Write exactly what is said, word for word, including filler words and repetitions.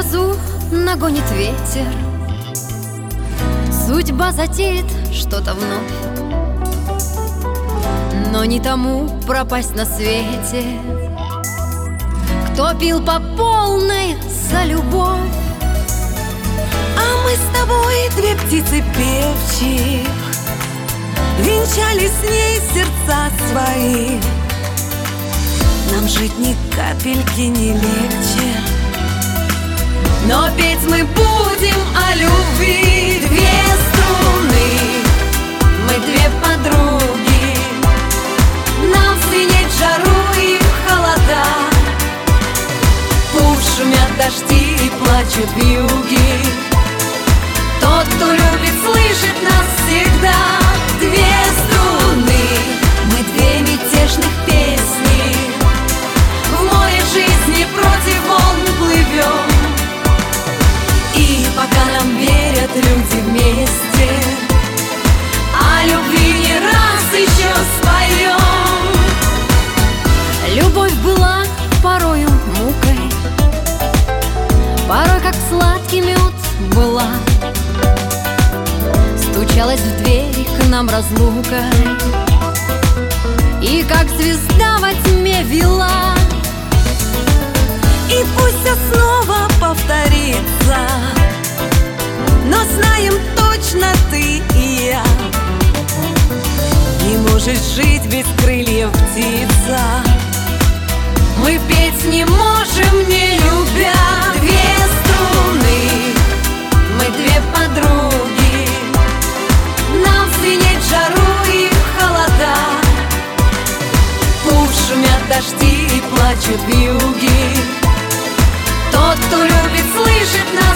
грозу нагонит ветер, судьба затеет что-то вновь, но не тому пропасть на свете, кто пил по полной за любовь. А мы с тобой две птицы певчих, венчали с ней сердца свои. Нам жить ни капельки не легче, но петь мы будем о любви. Две струны, мы две подруги, нам звенеть в жару и в холода. Пусть шумят дожди и плачут вьюги, тот, кто любит, слышит нас всегда. Две струны, мы две мятежных песни, в море жизни против волн плывем. И пока нам верят люди вместе, о любви не раз еще споем. Любовь была порою мукой, порой как сладкий мед была. Стучалась в двери к нам разлука, и как звезда во тьме вела. и пусть все снова повторится, но знаем точно ты и я. Не может жить без крыльев птица, мы петь не можем, не любя. Две струны, мы две подруги, нам звенеть в жару и в холода. Пусть шумят дожди и плачут вьюги, тот, кто любит, слышит нас.